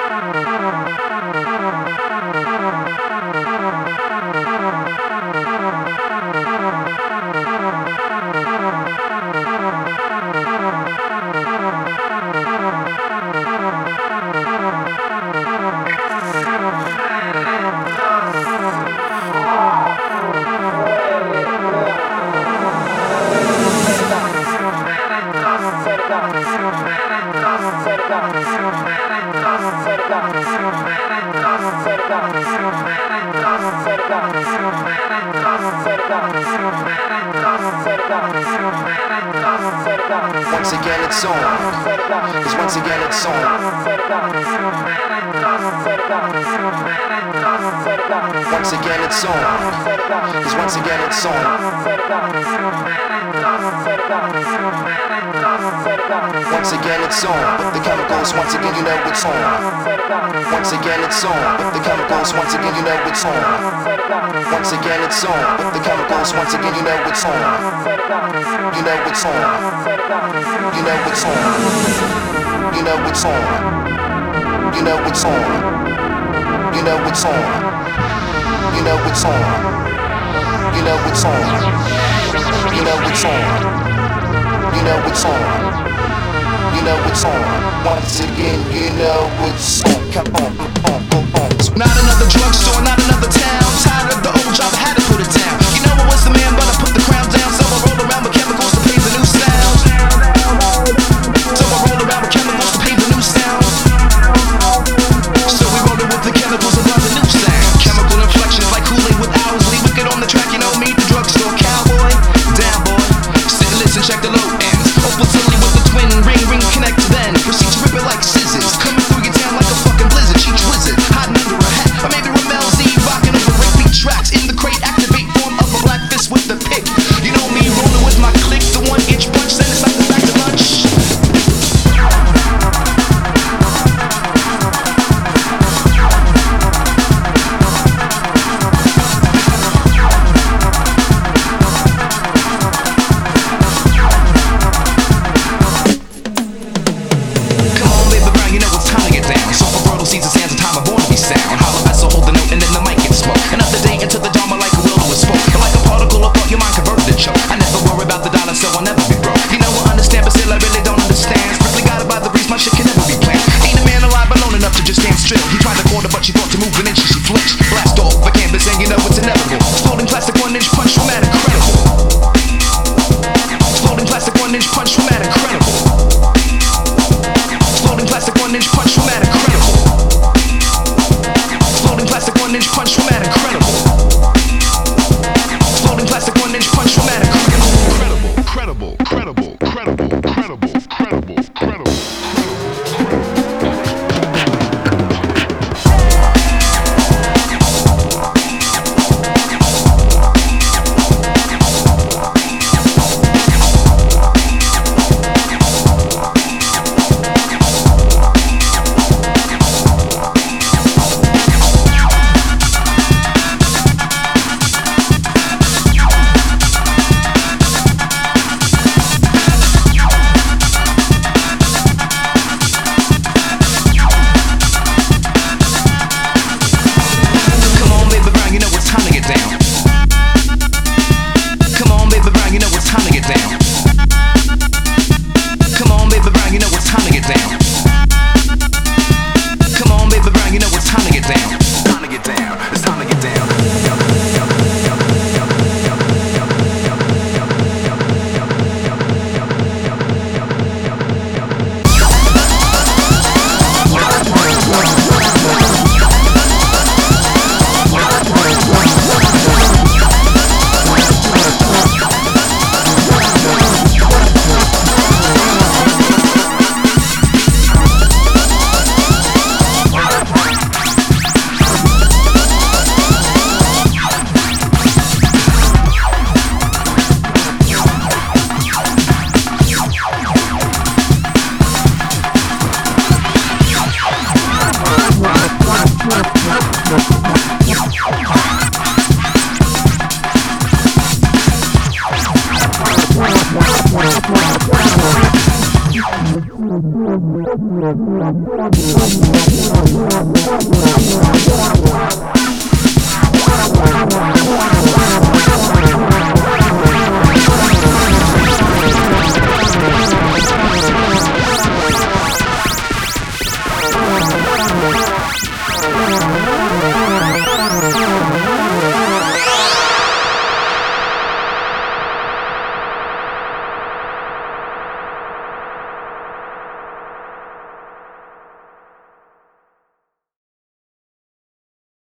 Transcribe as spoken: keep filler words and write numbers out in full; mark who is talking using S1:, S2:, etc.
S1: Once again it's on, 'cause once again it's on. Once again it's on, 'cause once again it's on. Once again it's on, with the chemicals, once again you know it's on. Once again it's on, with the chemicals, once again you know it's on. Once again it's on, with the chemicals, once again you know it's on. You know it's on. You know it's on. You know it's on. You know it's on. You know it's on. You know it's on. You know it's on. You know it's on. You know it's on. You know it's on. Once again, you know it's on. Come on, on, on, on.
S2: Not another drugstore, not another town. Tired of the old job, I had to put it down. You know I was the man, but I put the crown down. So I rolled around with chemicals to pay the new sound. So I rolled around with chemicals to pay the new sound. So we rolled it with the chemicals and got the new sound. Chemical inflections like Kool-Aid with Owsley. Wicked on the track, you know me, the drugstore cowboy. Down boy, sit and listen, check the low ends. Open silly with the twin ring, ring connect then. Proceed to rip it like scissors. Coming through your town like a fucking blizzard. Cheech wizard, hiding under a hat. Or maybe Ramel Z.
S3: Thank